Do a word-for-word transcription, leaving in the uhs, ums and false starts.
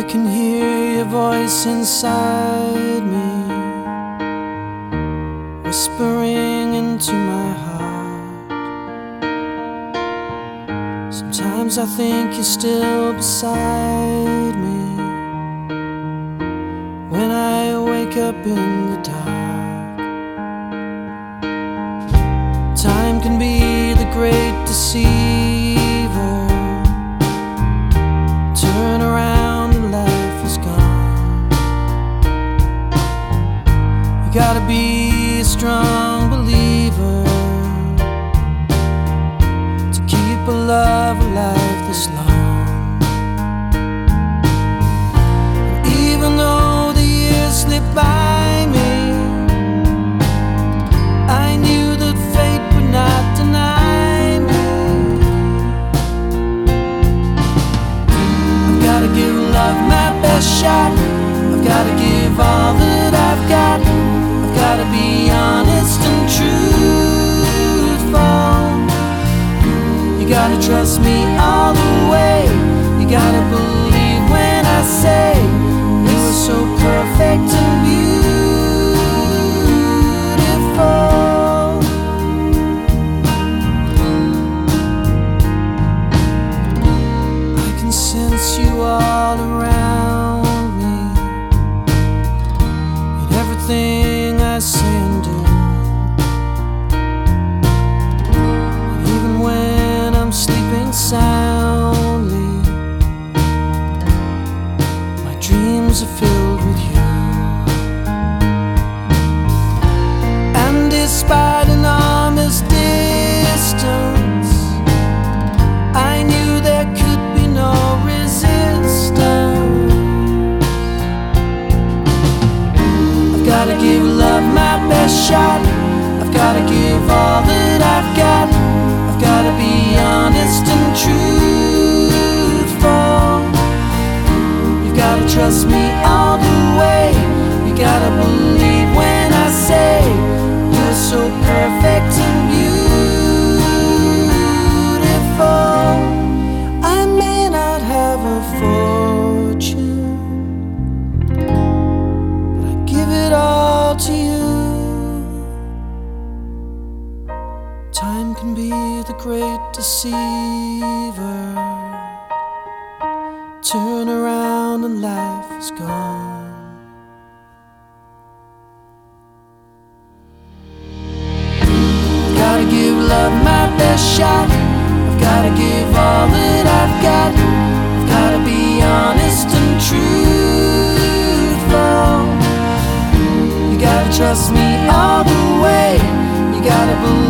can hear your voice inside me, whispering into my heart. Sometimes I think you're still beside me when I wake up in the dark. Time can be the great deceiver. Turn around and life is gone. You gotta be a strong believer to keep a love alive this long. And even though the years slip by me, I knew that fate would not deny me. I've gotta give love my best shot. I've gotta give all that I've got. I've gotta be honest and truthful. You gotta trust me all the way. You gotta believe when I say you were so perfect and beautiful. I can sense you all around me in everything I say and do. And even when I'm sleeping soundly, my dreams are filled with you. And despite an arm's distance, I knew there could be no resistance. I've gotta give love my best shot. I've gotta give all that I've got. I've gotta be honest and truthful. You gotta trust me all the way. You gotta believe when I say you're so perfect and beautiful. I may not have a fortune, but I give it all to you. Time can be the great deceiver. Turn around and life is gone. Gotta give love my best shot. I've gotta give all that I've got. I've gotta be honest and truthful. You gotta trust me all the way. You gotta believe